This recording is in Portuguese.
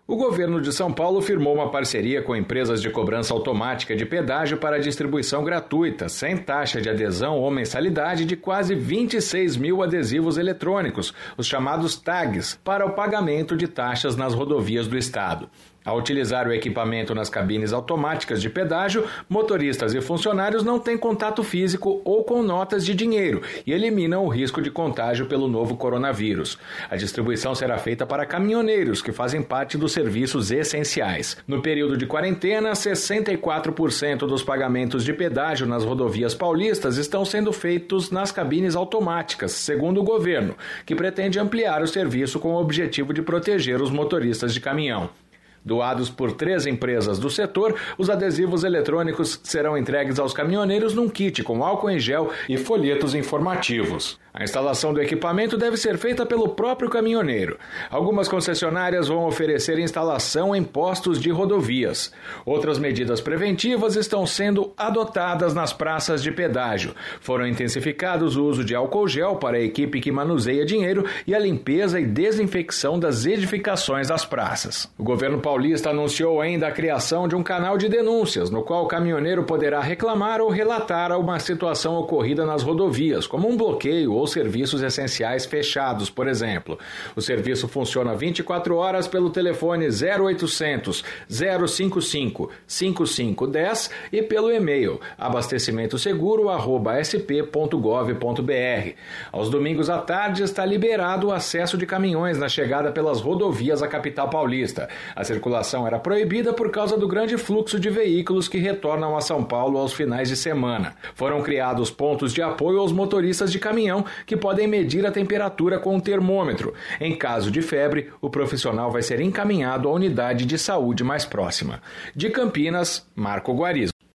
O governo de São Paulo firmou uma parceria com empresas de cobrança automática de pedágio para a distribuição gratuita, sem taxa de adesão ou mensalidade, de quase 26 mil adesivos eletrônicos, os chamados tags, para o pagamento de taxas nas rodovias do estado. Ao utilizar o equipamento nas cabines automáticas de pedágio, motoristas e funcionários não têm contato físico ou com notas de dinheiro e eliminam o risco de contágio pelo novo coronavírus. A distribuição será feita para caminhoneiros que fazem parte dos serviços essenciais. No período de quarentena, 64% dos pagamentos de pedágio nas rodovias paulistas estão sendo feitos nas cabines automáticas, segundo o governo, que pretende ampliar o serviço com o objetivo de proteger os motoristas de caminhão. Doados por 3 empresas do setor, os adesivos eletrônicos serão entregues aos caminhoneiros num kit com álcool em gel e folhetos informativos. A instalação do equipamento deve ser feita pelo próprio caminhoneiro. Algumas concessionárias vão oferecer instalação em postos de rodovias. Outras medidas preventivas estão sendo adotadas nas praças de pedágio. Foram intensificados o uso de álcool gel para a equipe que manuseia dinheiro e a limpeza e desinfecção das edificações das praças. O governo paulista anunciou ainda a criação de um canal de denúncias, no qual o caminhoneiro poderá reclamar ou relatar uma situação ocorrida nas rodovias, como um bloqueio ou serviços essenciais fechados, por exemplo. O serviço funciona 24 horas pelo telefone 0800 055 5510 e pelo e-mail abastecimentoseguro@sp.gov.br. Aos domingos à tarde está liberado o acesso de caminhões na chegada pelas rodovias à capital paulista. A circulação era proibida por causa do grande fluxo de veículos que retornam a São Paulo aos finais de semana. Foram criados pontos de apoio aos motoristas de caminhão que podem medir a temperatura com um termômetro. Em caso de febre, o profissional vai ser encaminhado à unidade de saúde mais próxima. De Campinas, Marco Guarizo.